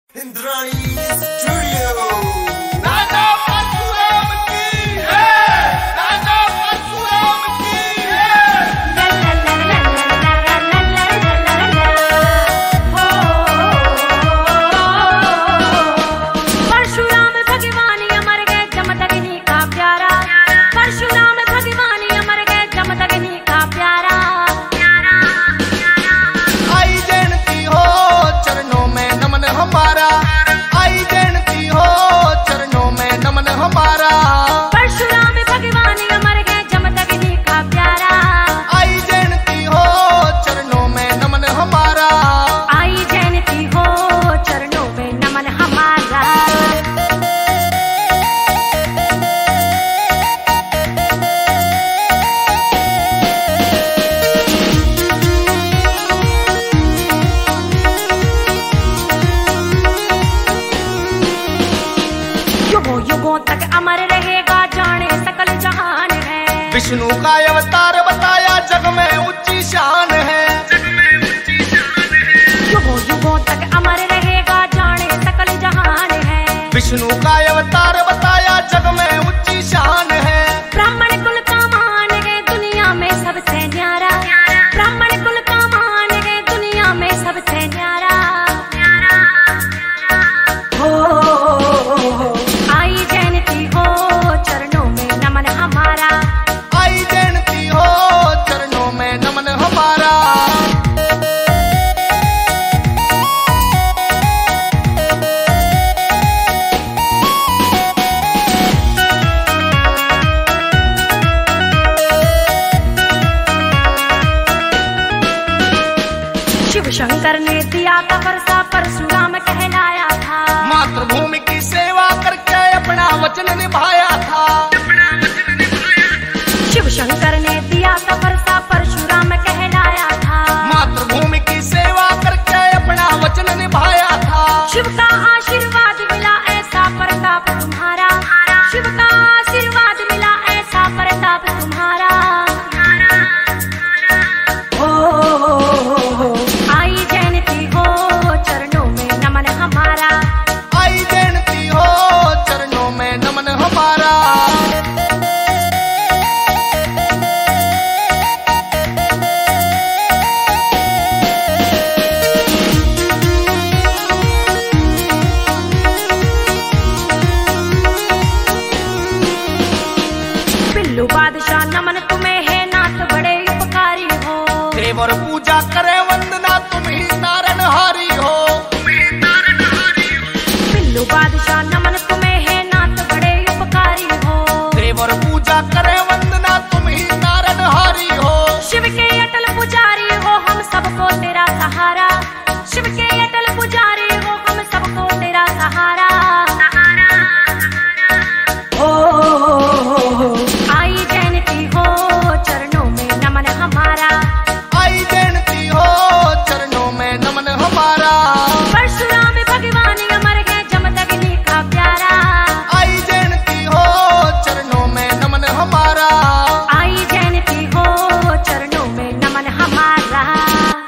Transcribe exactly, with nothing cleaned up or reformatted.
Indrani studio. राजा परशुराम की है, राजा परशुराम की है। परशुराम भगवान अमर गए जमदग्नि का प्यारा। परशुराम भगवान अमर गए जमदग्नि का प्यारा। आई जयंती हो चरणों में नमन हमारा, आई जयंती हो चरणों में नमन हमारा। परशुराम भगवान अमर गए जमदग्नि का प्यारा। आई जयंती हो चरणों में नमन हमारा। आई जयंती हो चरणों में नमन हमारा। युगों युगों तक अमर रहेगा जाने सकल जहान है। विष्णु का अवतार बताया जग में ऊंची शान है। युगों युगों तक अमर रहेगा जाने सकल जहान है। विष्णु का